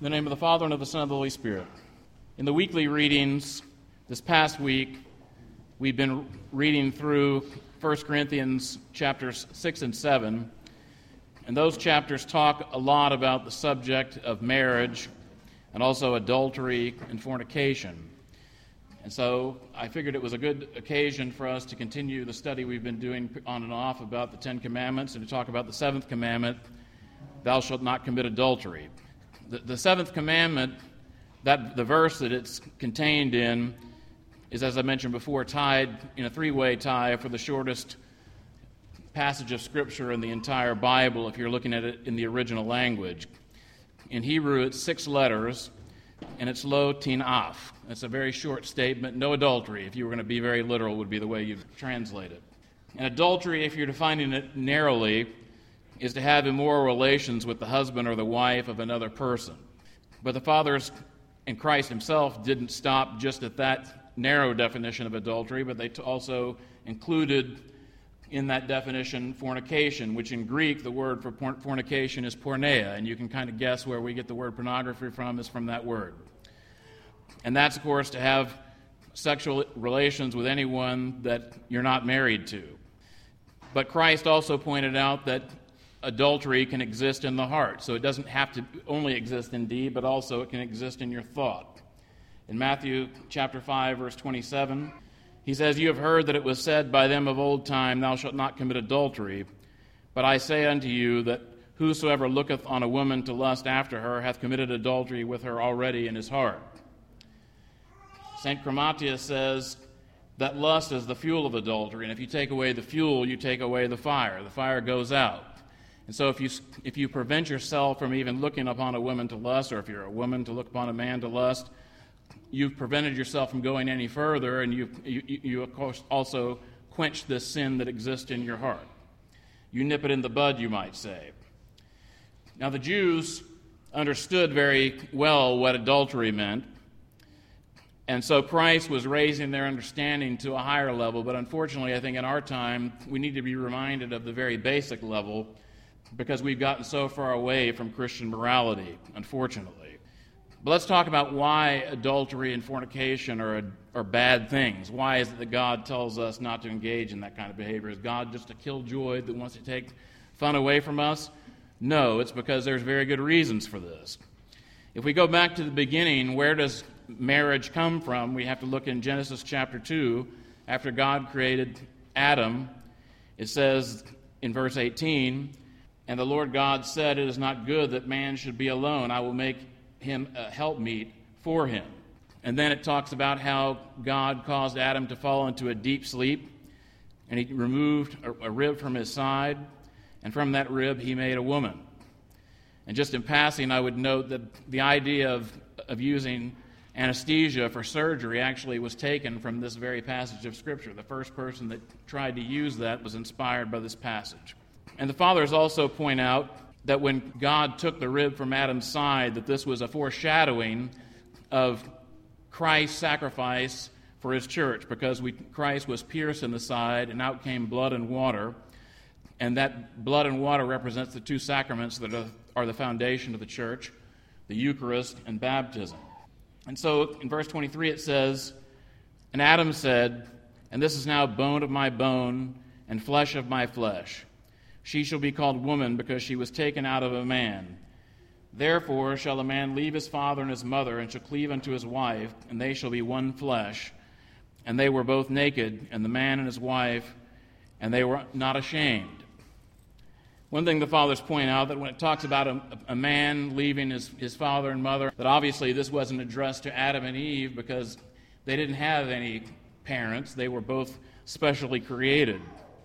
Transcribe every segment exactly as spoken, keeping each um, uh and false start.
In the name of the Father, and of the Son, and of the Holy Spirit. In the weekly readings this past week, we've been reading through First Corinthians chapters six and seven, and those chapters talk a lot about the subject of marriage and also adultery and fornication. And so I figured it was a good occasion for us to continue the study we've been doing on and off about the Ten Commandments and to talk about the seventh commandment, thou shalt not commit adultery. The, the seventh commandment, that the verse that it's contained in, is, as I mentioned before, tied in a three-way tie for the shortest passage of Scripture in the entire Bible if you're looking at it in the original language. In Hebrew, it's six letters, and it's lo tin af. It's a very short statement. No adultery, if you were going to be very literal, would be the way you translate it. And adultery, if you're defining it narrowly, is to have immoral relations with the husband or the wife of another person. But the fathers and Christ himself didn't stop just at that narrow definition of adultery, but they t- also included in that definition fornication, which in Greek the word for por- fornication is porneia, and you can kind of guess where we get the word pornography from is from that word. And that's, of course, to have sexual relations with anyone that you're not married to. But Christ also pointed out that adultery can exist in the heart, so it doesn't have to only exist in deed, but also it can exist in your thought. In Matthew chapter five, verse twenty-seven, he says, "You have heard that it was said by them of old time, thou shalt not commit adultery. But I say unto you that whosoever looketh on a woman to lust after her hath committed adultery with her already in his heart." Saint Chromatius says that lust is the fuel of adultery, and if you take away the fuel, you take away the fire. The fire goes out. And so if you if you prevent yourself from even looking upon a woman to lust, or if you're a woman to look upon a man to lust, you've prevented yourself from going any further, and you, you, you of course, also quench this sin that exists in your heart. You nip it in the bud, you might say. Now, the Jews understood very well what adultery meant, and so Christ was raising their understanding to a higher level, but unfortunately, I think in our time, we need to be reminded of the very basic level because we've gotten so far away from Christian morality, unfortunately. But let's talk about why adultery and fornication are, are bad things. Why is it that God tells us not to engage in that kind of behavior? Is God just a killjoy that wants to take fun away from us? No, it's because there's very good reasons for this. If we go back to the beginning, where does marriage come from? We have to look in Genesis chapter two. After God created Adam, it says in verse eighteen, "And the Lord God said, it is not good that man should be alone. I will make him a helpmeet for him." And then it talks about how God caused Adam to fall into a deep sleep, and he removed a, a rib from his side, and from that rib he made a woman. And just in passing, I would note that the idea of, of using anesthesia for surgery actually was taken from this very passage of Scripture. The first person that tried to use that was inspired by this passage. And the fathers also point out that when God took the rib from Adam's side, that this was a foreshadowing of Christ's sacrifice for his church, because we, Christ was pierced in the side, and out came blood and water, and that blood and water represents the two sacraments that are, are the foundation of the church, the Eucharist and baptism. And so in verse twenty-three it says, "And Adam said, and this is now bone of my bone and flesh of my flesh. She shall be called woman, because she was taken out of a man. Therefore shall a man leave his father and his mother, and shall cleave unto his wife, and they shall be one flesh. And they were both naked, and the man and his wife, and they were not ashamed." One thing the fathers point out, that when it talks about a, a man leaving his, his father and mother, that obviously this wasn't addressed to Adam and Eve because they didn't have any parents. They were both specially created.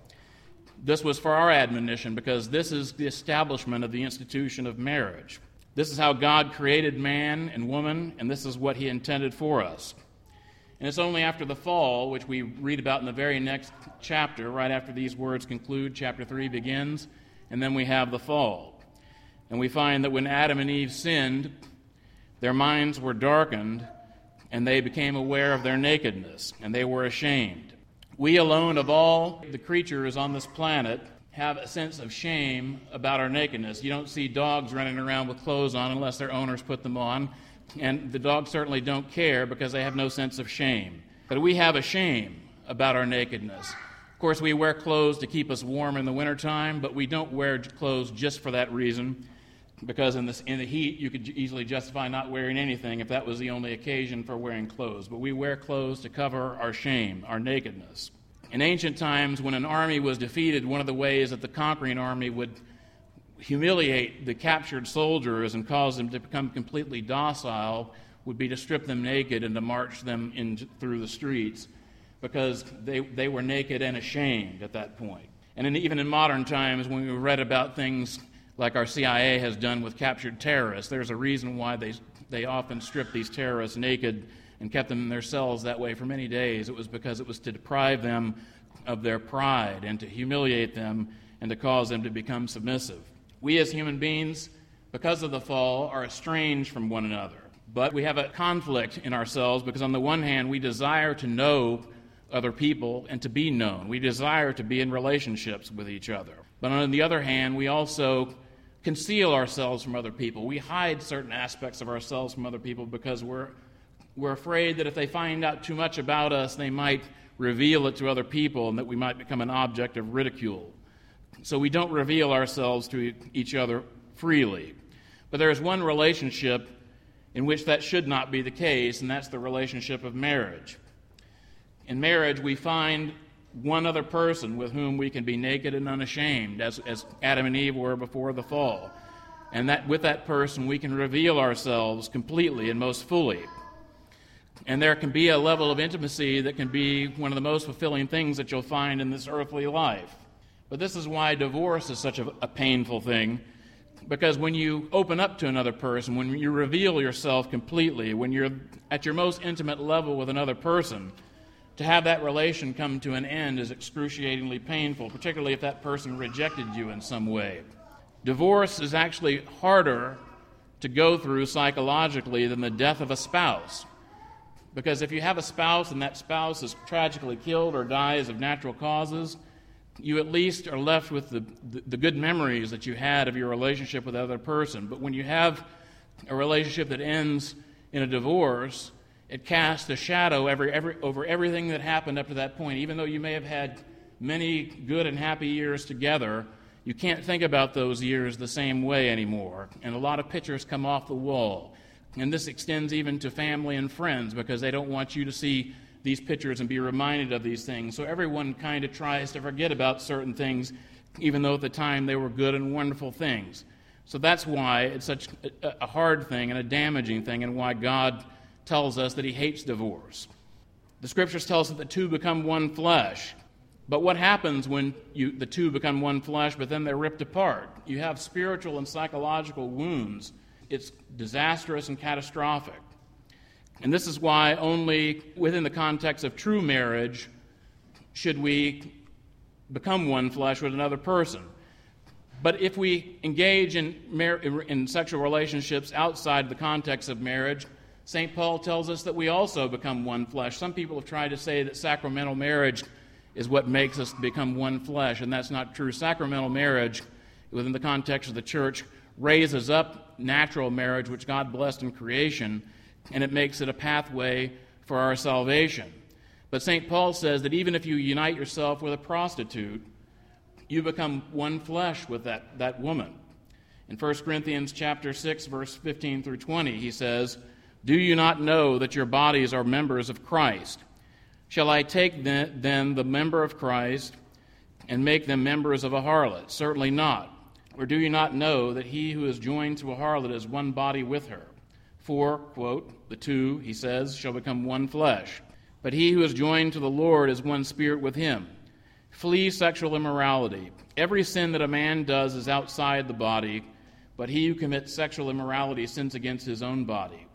This was for our admonition, because this is the establishment of the institution of marriage. This is how God created man and woman, and this is what he intended for us. And it's only after the fall, which we read about in the very next chapter, right after these words conclude, chapter three begins, and then we have the fall. And we find that when Adam and Eve sinned, their minds were darkened, and they became aware of their nakedness, and they were ashamed. We alone of all the creatures on this planet have a sense of shame about our nakedness. You don't see dogs running around with clothes on unless their owners put them on, and the dogs certainly don't care because they have no sense of shame. But we have a shame about our nakedness. Of course, we wear clothes to keep us warm in the wintertime, but we don't wear clothes just for that reason, because in, this, in the heat you could easily justify not wearing anything if that was the only occasion for wearing clothes. But we wear clothes to cover our shame, our nakedness. In ancient times, when an army was defeated, one of the ways that the conquering army would humiliate the captured soldiers and cause them to become completely docile would be to strip them naked and to march them in through the streets, because they, they were naked and ashamed at that point. And in, even in modern times, when we read about things like our C I A has done with captured terrorists, there's a reason why they, they often stripped these terrorists naked and kept them in their cells that way for many days. It was because it was to deprive them of their pride and to humiliate them and to cause them to become submissive. We as human beings, because of the fall, are estranged from one another. But we have a conflict in ourselves because on the one hand, we desire to know other people and to be known. We desire to be in relationships with each other. But on the other hand, we also conceal ourselves from other people. We hide certain aspects of ourselves from other people because we're We're afraid that if they find out too much about us, they might reveal it to other people and that we might become an object of ridicule. So we don't reveal ourselves to each other freely. But there is one relationship in which that should not be the case, and that's the relationship of marriage. In marriage, we find one other person with whom we can be naked and unashamed, as, as Adam and Eve were before the fall. And that with that person, we can reveal ourselves completely and most fully. And there can be a level of intimacy that can be one of the most fulfilling things that you'll find in this earthly life. But this is why divorce is such a, a painful thing, because when you open up to another person, when you reveal yourself completely, when you're at your most intimate level with another person, to have that relation come to an end is excruciatingly painful, particularly if that person rejected you in some way. Divorce is actually harder to go through psychologically than the death of a spouse. Because if you have a spouse and that spouse is tragically killed or dies of natural causes, you at least are left with the, the, the good memories that you had of your relationship with the other person. But when you have a relationship that ends in a divorce, it casts a shadow every, every, over everything that happened up to that point. Even though you may have had many good and happy years together, you can't think about those years the same way anymore. And a lot of pictures come off the wall. And this extends even to family and friends because they don't want you to see these pictures and be reminded of these things. So everyone kind of tries to forget about certain things, even though at the time they were good and wonderful things. So that's why it's such a hard thing and a damaging thing, and why God tells us that he hates divorce. The scriptures tell us that the two become one flesh. But what happens when you, the two become one flesh, but then they're ripped apart? You have spiritual and psychological wounds. It's disastrous and catastrophic. And this is why only within the context of true marriage should we become one flesh with another person. But if we engage in, mar- in sexual relationships outside the context of marriage, Saint Paul tells us that we also become one flesh. Some people have tried to say that sacramental marriage is what makes us become one flesh, and that's not true. Sacramental marriage, within the context of the church, raises up natural marriage, which God blessed in creation, and it makes it a pathway for our salvation. But Saint Paul says that even if you unite yourself with a prostitute, you become one flesh with that, that woman. In First Corinthians chapter six, verse fifteen through twenty, he says, "Do you not know that your bodies are members of Christ? Shall I take then the member of Christ and make them members of a harlot? Certainly not. Or do you not know that he who is joined to a harlot is one body with her? For," quote, "the two," he says, "shall become one flesh. But he who is joined to the Lord is one spirit with him. Flee sexual immorality. Every sin that a man does is outside the body, but he who commits sexual immorality sins against his own body.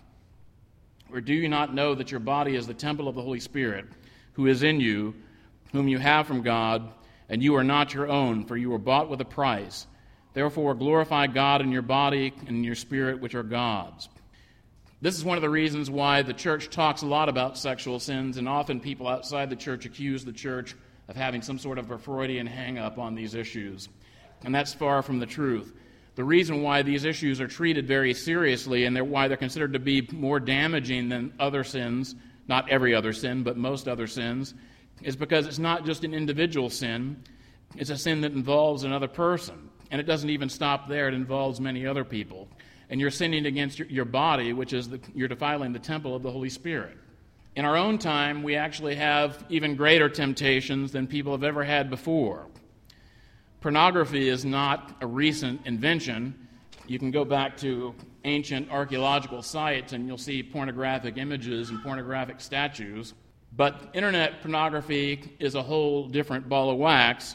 Or do you not know that your body is the temple of the Holy Spirit, who is in you, whom you have from God, and you are not your own, for you were bought with a price. Therefore glorify God in your body and in your spirit, which are God's." This is one of the reasons why the church talks a lot about sexual sins, and often people outside the church accuse the church of having some sort of a Freudian hang-up on these issues. and that's far from the truth. The reason why these issues are treated very seriously and they're, why they're considered to be more damaging than other sins, not every other sin, but most other sins, is because it's not just an individual sin, it's a sin that involves another person. And it doesn't even stop there, it involves many other people. And you're sinning against your, your body, which is the, you're defiling the temple of the Holy Spirit. In our own time, we actually have even greater temptations than people have ever had before. Pornography is not a recent invention. You can go back to ancient archaeological sites and you'll see pornographic images and pornographic statues. But internet pornography is a whole different ball of wax.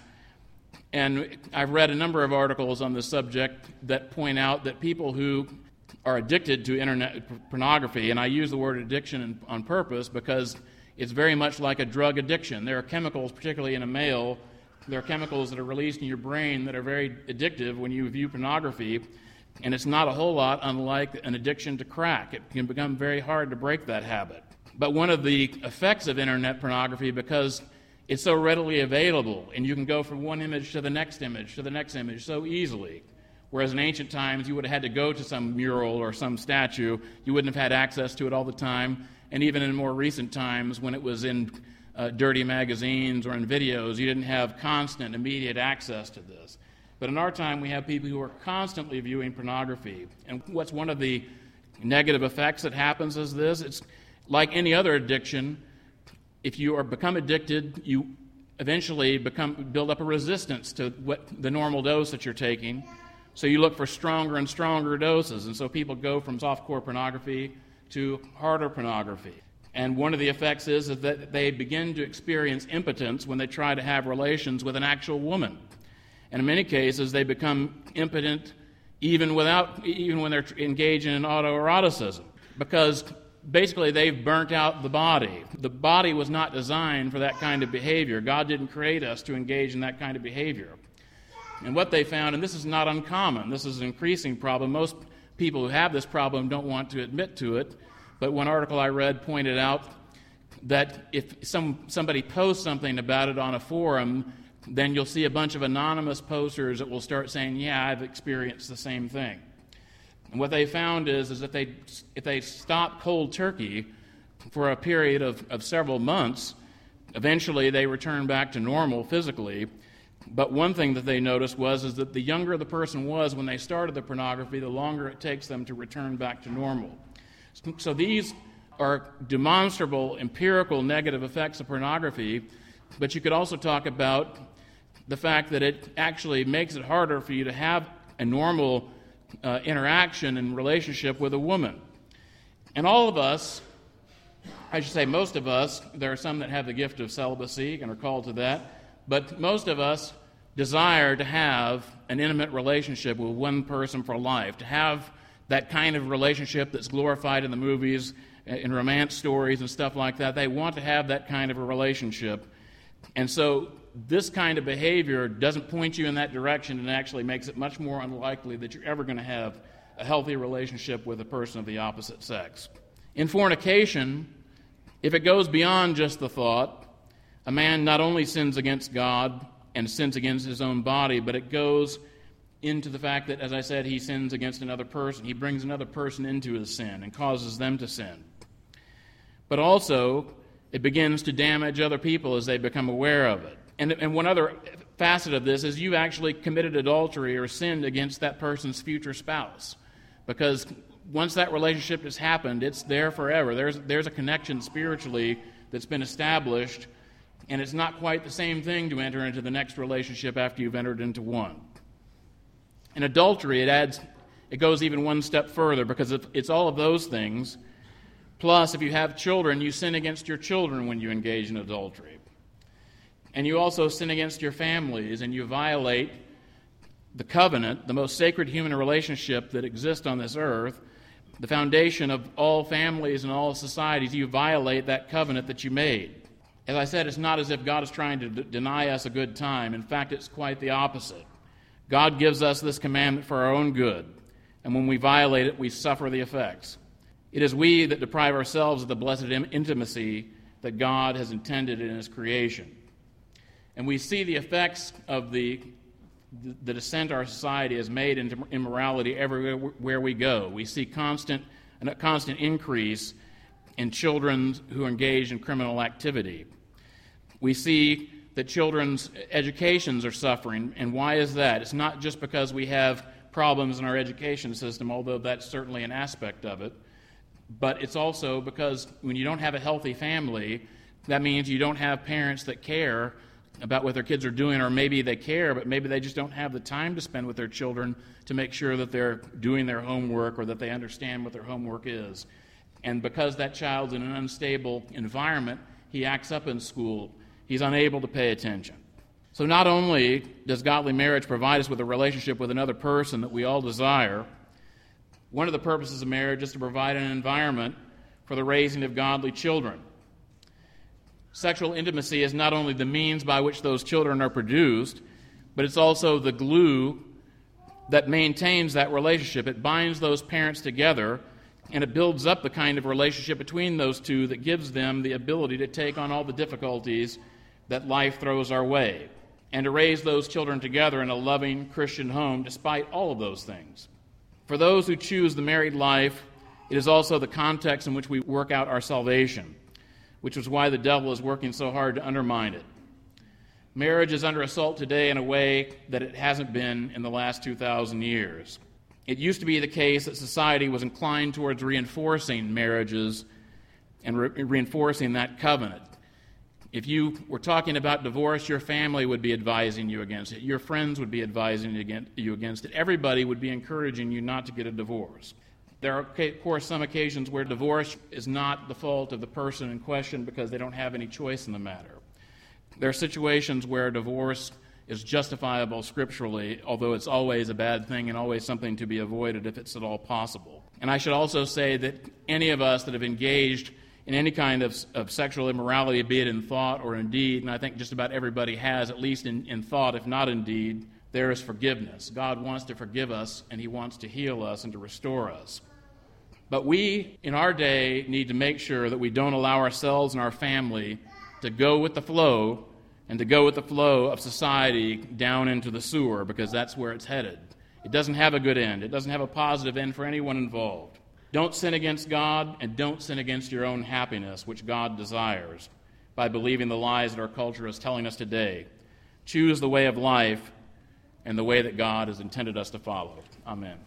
And I've read a number of articles on this subject that point out that people who are addicted to internet pornography, and I use the word addiction on purpose because it's very much like a drug addiction. There are chemicals, particularly in a male, there are chemicals that are released in your brain that are very addictive when you view pornography, and it's not a whole lot unlike an addiction to crack. It can become very hard to break that habit. But one of the effects of internet pornography, because it's so readily available, and you can go from one image to the next image to the next image so easily, whereas in ancient times you would have had to go to some mural or some statue, you wouldn't have had access to it all the time, and even in more recent times when it was in uh, dirty magazines or in videos, you didn't have constant, immediate access to this. But in our time, we have people who are constantly viewing pornography. And what's one of the negative effects that happens is this? It's like any other addiction. If you are become addicted, you eventually become build up a resistance to what the normal dose that you're taking. So you look for stronger and stronger doses. And so people go from softcore pornography to harder pornography. And one of the effects is that they begin to experience impotence when they try to have relations with an actual woman. And in many cases, they become impotent even without, even when they're engaged in autoeroticism, because basically they've burnt out the body. The body was not designed for that kind of behavior. God didn't create us to engage in that kind of behavior. And what they found, and this is not uncommon, this is an increasing problem. Most people who have this problem don't want to admit to it, but one article I read pointed out that if some somebody posts something about it on a forum, then you'll see a bunch of anonymous posters that will start saying, yeah, I've experienced the same thing. And what they found is, is that they, if they stop cold turkey for a period of, of several months, eventually they return back to normal physically. But one thing that they noticed was is that the younger the person was when they started the pornography, the longer it takes them to return back to normal. So these are demonstrable, empirical negative effects of pornography, but you could also talk about the fact that it actually makes it harder for you to have a normal uh, interaction and relationship with a woman. And all of us, I should say most of us, there are some that have the gift of celibacy and are called to that, but most of us desire to have an intimate relationship with one person for life, to have that kind of relationship that's glorified in the movies, in romance stories and stuff like that. They want to have that kind of a relationship. And so this kind of behavior doesn't point you in that direction and actually makes it much more unlikely that you're ever going to have a healthy relationship with a person of the opposite sex. In fornication, if it goes beyond just the thought, a man not only sins against God and sins against his own body, but it goes into the fact that, as I said, he sins against another person. He brings another person into his sin and causes them to sin. But also, it begins to damage other people as they become aware of it. And, and one other facet of this is you've actually committed adultery or sinned against that person's future spouse. Because once that relationship has happened, it's there forever. There's, there's a connection spiritually that's been established, and it's not quite the same thing to enter into the next relationship after you've entered into one. In adultery, it adds, it goes even one step further, because it's all of those things. Plus, if you have children, you sin against your children when you engage in adultery. And you also sin against your families, and you violate the covenant, the most sacred human relationship that exists on this earth, the foundation of all families and all societies. You violate that covenant that you made. As I said, it's not as if God is trying to d- deny us a good time. In fact, it's quite the opposite. God gives us this commandment for our own good, and when we violate it, we suffer the effects. It is we that deprive ourselves of the blessed intimacy that God has intended in His creation. And we see the effects of the the, the descent our society has made into immorality everywhere we go. We see constant, a constant increase in children who are engaged in criminal activity. We see that children's educations are suffering, and why is that? It's not just because we have problems in our education system, although that's certainly an aspect of it, but it's also because when you don't have a healthy family, that means you don't have parents that care about what their kids are doing, or maybe they care, but maybe they just don't have the time to spend with their children to make sure that they're doing their homework or that they understand what their homework is. And because that child's in an unstable environment, he acts up in school. He's unable to pay attention. So not only does godly marriage provide us with a relationship with another person that we all desire, one of the purposes of marriage is to provide an environment for the raising of godly children. Sexual intimacy is not only the means by which those children are produced, but it's also the glue that maintains that relationship. It binds those parents together, and it builds up the kind of relationship between those two that gives them the ability to take on all the difficulties that life throws our way, and to raise those children together in a loving Christian home despite all of those things. For those who choose the married life, it is also the context in which we work out our salvation, which is why the devil is working so hard to undermine it. Marriage is under assault today in a way that it hasn't been in the last two thousand years. It used to be the case that society was inclined towards reinforcing marriages and re- reinforcing that covenant. If you were talking about divorce, your family would be advising you against it. Your friends would be advising you against it. Everybody would be encouraging you not to get a divorce. There are, of course, some occasions where divorce is not the fault of the person in question because they don't have any choice in the matter. There are situations where divorce is justifiable scripturally, although it's always a bad thing and always something to be avoided if it's at all possible. And I should also say that any of us that have engaged in any kind of, of sexual immorality, be it in thought or in deed, and I think just about everybody has, at least in, in thought, if not in deed, there is forgiveness. God wants to forgive us, and He wants to heal us and to restore us. But we, in our day, need to make sure that we don't allow ourselves and our family to go with the flow and to go with the flow of society down into the sewer, because that's where it's headed. It doesn't have a good end. It doesn't have a positive end for anyone involved. Don't sin against God, and don't sin against your own happiness, which God desires, by believing the lies that our culture is telling us today. Choose the way of life and the way that God has intended us to follow. Amen.